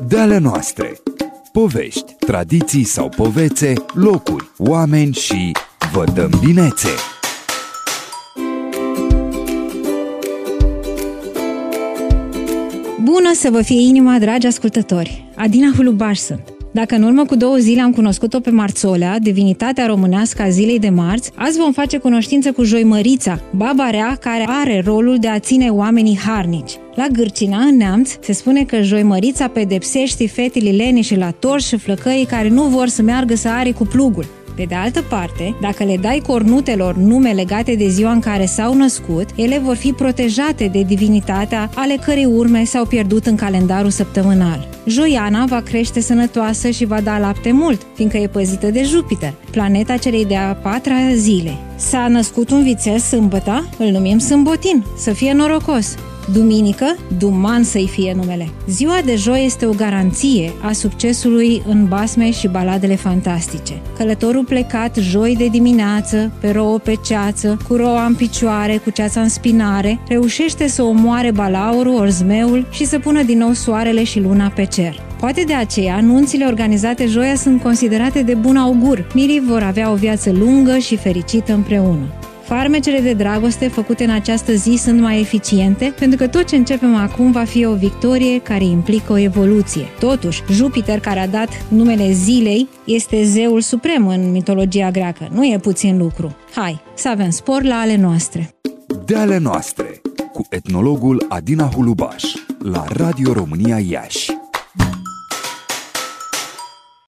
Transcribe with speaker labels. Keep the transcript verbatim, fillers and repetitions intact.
Speaker 1: De ale noastre. Povești, tradiții sau povețe, locuri, oameni și vă dăm binețe.
Speaker 2: Bună să vă fie inima, dragi ascultători! Adina Hulubaș sunt. Dacă în urmă cu două zile am cunoscut-o pe Marțolea, divinitatea românească a zilei de marți, azi vom face cunoștință cu Joimărița, baba rea care are rolul de a ține oamenii harnici. La Gârcina, în Neamț, se spune că Joimărița pedepsește fetele leneșe la torși și flăcăii care nu vor să meargă să are cu plugul. Pe de altă parte, dacă le dai cornutelor nume legate de ziua în care s-au născut, ele vor fi protejate de divinitatea ale cărei urme s-au pierdut în calendarul săptămânal. Joiana va crește sănătoasă și va da lapte mult, fiindcă e păzită de Jupiter, planeta celei de-a patra zile. S-a născut un vițel sâmbătă, îl numim Sâmbotin, să fie norocos. Duminică, Duman să-i fie numele. Ziua de joi este o garanție a succesului în basme și baladele fantastice. Călătorul plecat joi de dimineață, pe rouă pe ceață, cu roa în picioare, cu ceața în spinare, reușește să omoare balaurul, ori zmeul și să pună din nou soarele și luna pe cer. Poate de aceea, nunțile organizate joia sunt considerate de bun augur. Mirii vor avea o viață lungă și fericită împreună. Farmecele de dragoste făcute în această zi sunt mai eficiente, pentru că tot ce începem acum va fi o victorie care implică o evoluție. Totuși, Jupiter, care a dat numele zilei, este zeul suprem în mitologia greacă. Nu e puțin lucru. Hai, să avem spor la ale noastre!
Speaker 1: De ale noastre, cu etnologul Adina Hulubaș, la Radio România Iași.